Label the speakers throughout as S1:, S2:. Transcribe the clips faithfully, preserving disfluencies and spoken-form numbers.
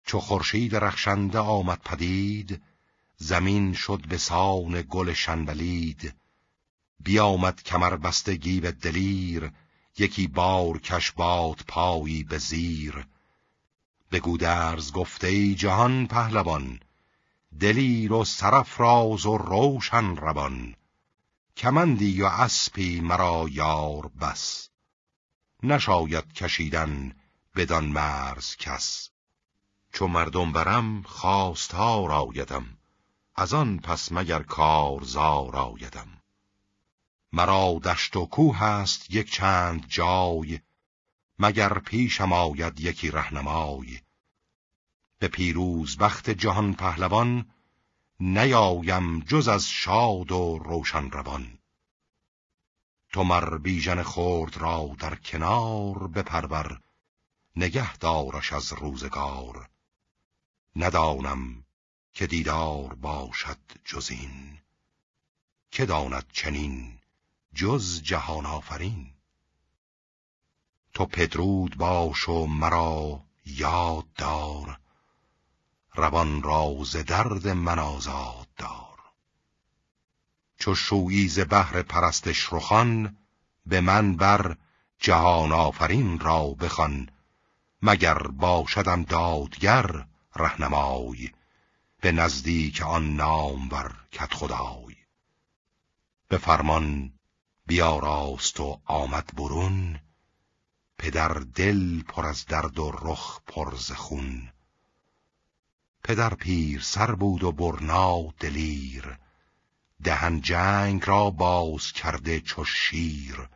S1: چو خورشید رخشنده آمد پدید، زمین شد به سان گل شنبلید. بیامد کمر بسته گیو دلیر، یکی بار کش باد پایی به زیر. به گودرز گفته ای جهان پهلوان، دلیر و سرافراز و روشن روان. کمندی و اسپی مرا یار بس، نشاید کشیدن بدان مرز کس. چو مردم برم خواستار آیدم، از آن پس مگر کارزار آیدم. مرا دشت و کوه است یک چند جای، مگر پیشم آید یکی رهنمای. به پیروز بخت جهان پهلوان، نیایم جز از شاد و روشن روان. تو مر بیژن خرد را در کنار، بپرور نگه دارش از روزگار. ندانم که دیدار باشد جز این، که داند چنین جز جهان آفرین. تو پدرود باش و مرا یاد دار، روان را ز درد من آزاد دار. چو شویی ز بهر پرستش رخان، به من بر جهان آفرین را بخوان. مگر باشدم دادگر رهنمای، به نزدیک آن نامور کدخدای. به فرمان بیاراست و آمد برون، پدر دل پر از درد و رخ پر ز خون. پدر پیر سر بود و برنا دلیر، دهن جنگ را باز کرده چو شیر.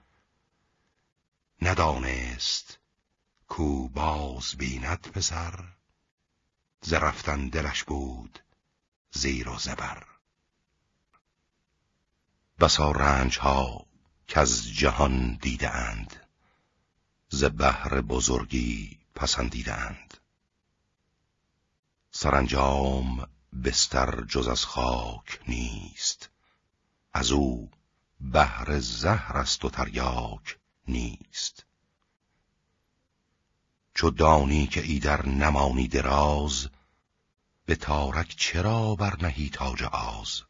S1: ندانست کو باز بیند پسر، ز رفتن دلش بود زیر و زبر. بسا رنج ها کز جهان دیده اند، ز بحر بزرگی پسندیده اند. سرانجام بستر جز از خاک نیست، از او بحر زهر است و تریاک نیست. چو دانی که ایدر نمانی دراز، به تارک چرا برنهی تاج آز.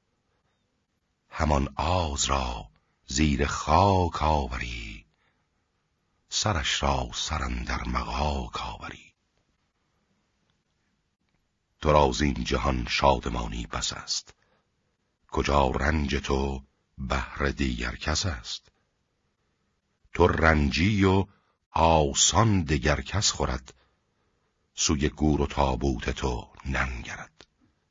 S1: همان آز را زیر خاک آوری، سرش را سراندر مغاک آوری. تو را زین جهان شادمانی بس است، کجا رنج تو بهر دیگر کس است. تو رنجی و آسان دگر کس خورد، سوی گور و تابوت تو ننگرد.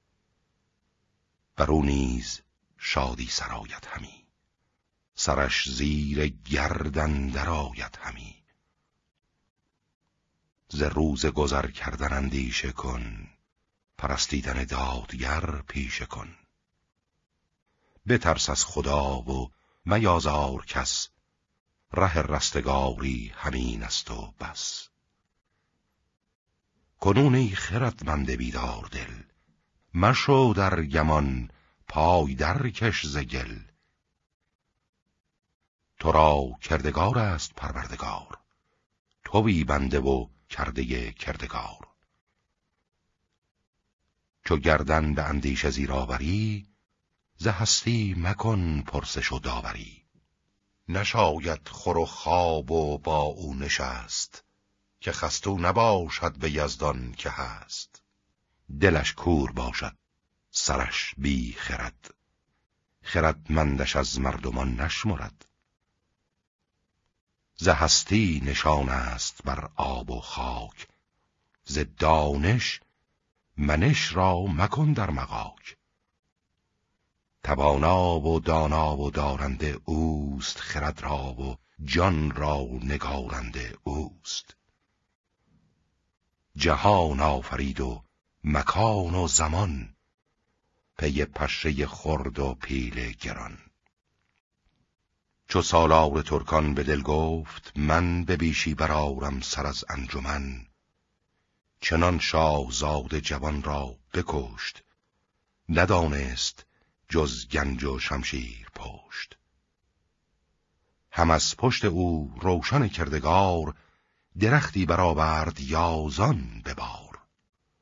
S1: بر او نیز شادی سرایت همی، سرش زیر گردن درآید همی. ز روز گذر کردن اندیشه کن، پرستیدن دادگر پیشه کن. بترس از خدا و میازار کس، ره رستگاری همین است و بس. کنون ای خردمند بیدار دل، مشو در گمان پای در کش ز گل. تو را کردگار است پروردگار، تویی بنده و کرده کردگار. چو گردن به اندیشه زیر آوری، ز هستی مکن پرسش و داوری. نشاید خور و خواب و با او نشست، که خستو نباشد به یزدان که هست. دلش کور باشد سرش بی خرد، خردمندش از مردمان نشمرد. ز هستی نشان است بر آب و خاک، ز دانش منش را مکن در مغاک. توانا و دانا و دارنده اوست، خرد را و جان را نگارنده اوست. جهان آفرید و مکان و زمان، پی پشه خرد و پیل گران. چو سالار ترکان به دل گفت من، به بیشی برآرم سر از انجمن. چنان شاهزاده جوان را بکشت، ندانست جز گنج و شمشیر پشت. هم از پشت او روشن کردگار، درختی برآورد یازان به بار.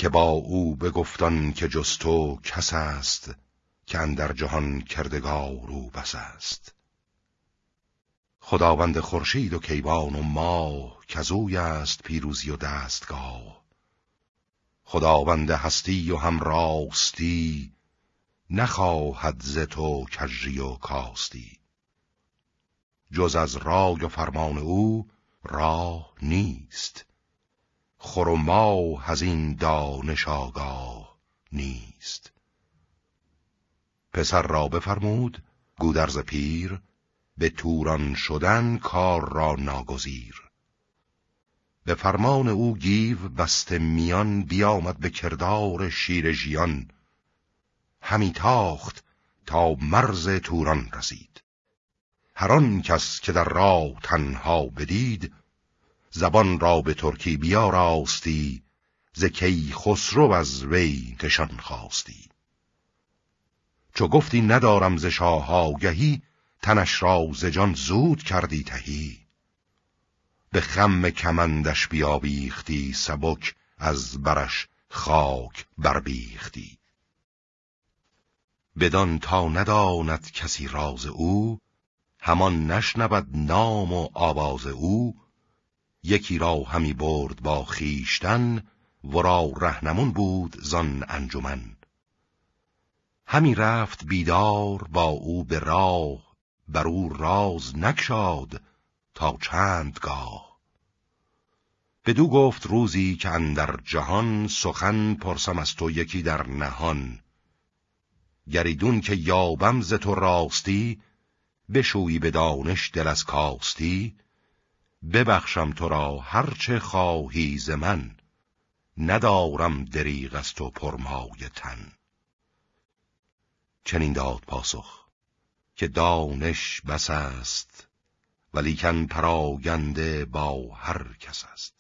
S1: که با او بگفتان که جز تو کس است، که اندر جهان کردگار او بس است. خداوند خورشید و کیوان و ماه، کزوی است پیروزی و دستگاه. خداوند هستی و هم راستی، نخواهد ز تو کژی و کاستی. جز از رای و فرمان او راه نیست، خور و ماه از این دانش آگاه نیست. پسر را بفرمود گودرز پیر، به توران شدن کار را ناگزیر. به فرمان او گیو بسته میان، بیامد به کردار شیر ژیان. همی تاخت تا مرز توران رسید، هر آن کس که در راه تنها بدید. زبان را به ترکی بیاراستی، ز کیخسرو از وی نشان خواستی. چو گفتی ندارم ز شاه آگهی، تنش را ز جان زود کردی تهی. به خم کمندش بیاویختی، سبک از برش خاک بربیختی. بدان تا نداند کسی راز او، همان نشنود نام و آواز او. یکی را همی برد با خیشتن، ورا رهنمون بود زان انجمن. همی رفت بیدار با او به راه، بر او راز نگشاد تا چند گاه. بدو گفت روزی که اندر جهان، سخن پرسم از تو یکی در نهان. گریدون که یابم ز تو راستی، بشویی به دانش دل از کاستی. ببخشم تو را هرچه خواهی ز من، ندارم دریغ از تو پرمایه تن. چنین داد پاسخ که دانش بس است، ولیکن پراگنده با هر کس است.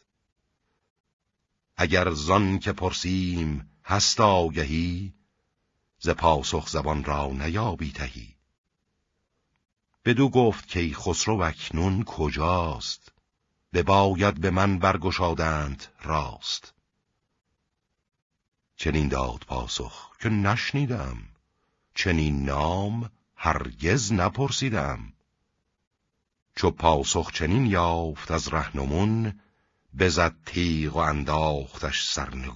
S1: اگر زان که پرسیم هست آگهی، ز پاسخ زبان را نیابی تهی. بدو گفت کیخسرو اکنون کجاست، بباید به من برگشادند راست. چنین داد پاسخ که نشنیدم، چنین نام هرگز نپرسیدم. چو پاسخ چنین یافت از رهنمون، بزد تیغ و انداختش سرنگون.